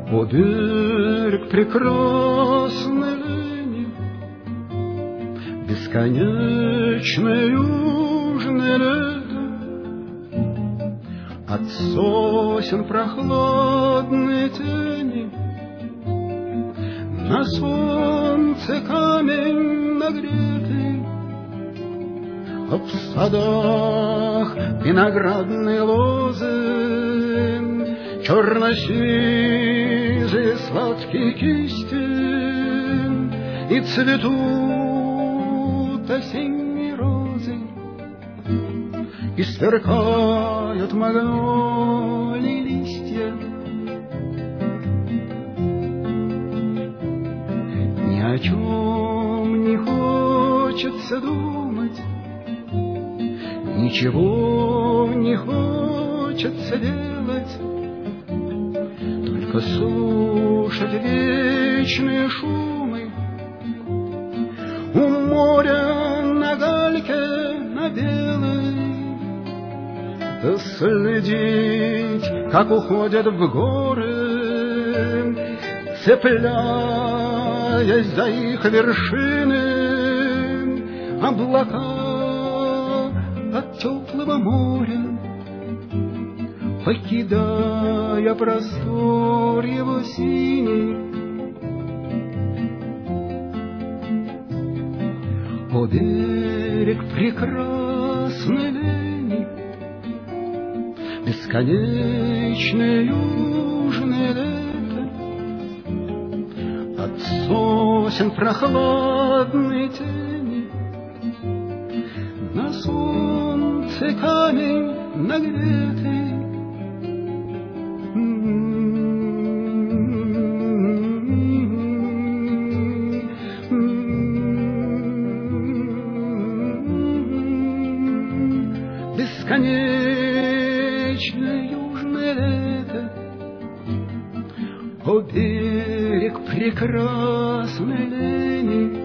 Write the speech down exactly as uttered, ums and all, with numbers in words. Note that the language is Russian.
О, берег прекрасной лени, бесконечное южное лето, от сосен прохладные тени, на солнце камень нагретый, а в садах виноградные лозы, черно-сизые сладкие кисти, и цветут осенние розы, и сверкают магнолии листья. Ни о чем не хочется думать, ничего не хочется делать, только слушать вечные шумы у моря на гальке на белой, да следить, как уходят в горы, цепляясь за их вершины, облака от теплого моря, покидая простор его синий. О, берег прекрасной лени, бесконечное южное лето, от сосен прохладные тени, на солнце камень нагретый. Бесконечное южное лето, о, берег прекрасной лени,